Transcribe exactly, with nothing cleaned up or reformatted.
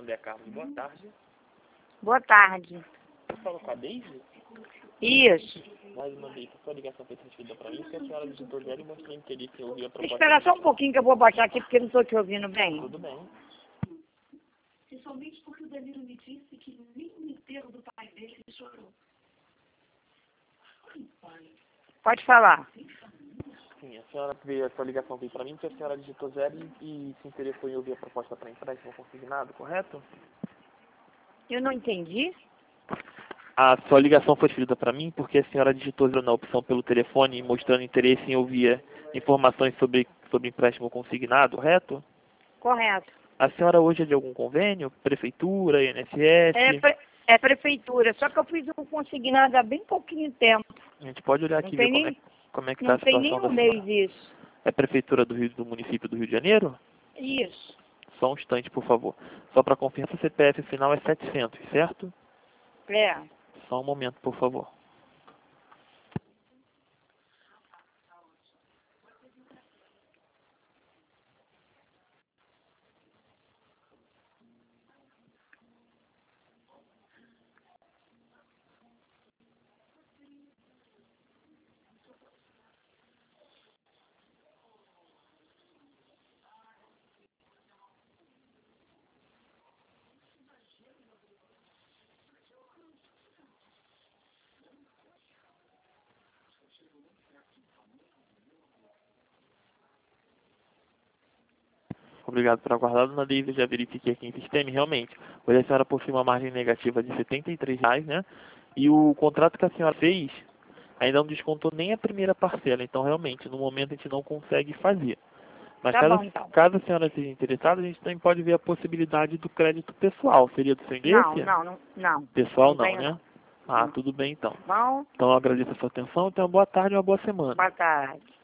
José Carlos, boa tarde. Boa tarde. Eu falo com a Deise? Isso. Mais uma vez, a sua ligação foi transferida para mim, porque a senhora digitou zero e mostrou interesse em ouvir a proposta. Espera só um pouquinho que eu vou baixar aqui, porque eu não estou te ouvindo bem. Tudo bem. Principalmente porque o Danilo me disse que nem o enterro do pai dele ele chorou. Ai, pai. Pode falar. Sim, a senhora veio, a sua ligação veio para mim, porque a senhora digitou zero e, e se interessou em ouvir a proposta para empréstimo consignado, correto? Eu não entendi. A sua ligação foi transferida para mim porque a senhora digitou zero na opção pelo telefone, mostrando interesse em ouvir informações sobre, sobre empréstimo consignado, correto? Correto. A senhora hoje é de algum convênio? Prefeitura, I N S S? É, pre é prefeitura, só que eu fiz um consignado há bem pouquinho tempo. A gente pode olhar aqui e ver como é, como é que está Não a tem situação nem um da senhora. mês isso. É prefeitura do Rio, do município do Rio de Janeiro? Isso. Só um instante, por favor. Só para confirmar, o C P F final é setecentos, certo? É. Só um momento, por favor. Obrigado por aguardar, dona Deise. Eu já verifiquei aqui em sistema e realmente, hoje a senhora possui uma margem negativa de setenta e três reais, né? E o contrato que a senhora fez ainda não descontou nem a primeira parcela. Então, realmente, no momento a gente não consegue fazer. Mas Tá caso, bom, então. caso a senhora seja interessada, a gente também pode ver a possibilidade do crédito pessoal. Seria do seu Não, interesse? não, não. Não. Pessoal Não não, tenho, né? não. Ah, Não. tudo bem então. Bom, Então eu agradeço a sua atenção. Tenha uma boa tarde e uma boa semana. boa tarde.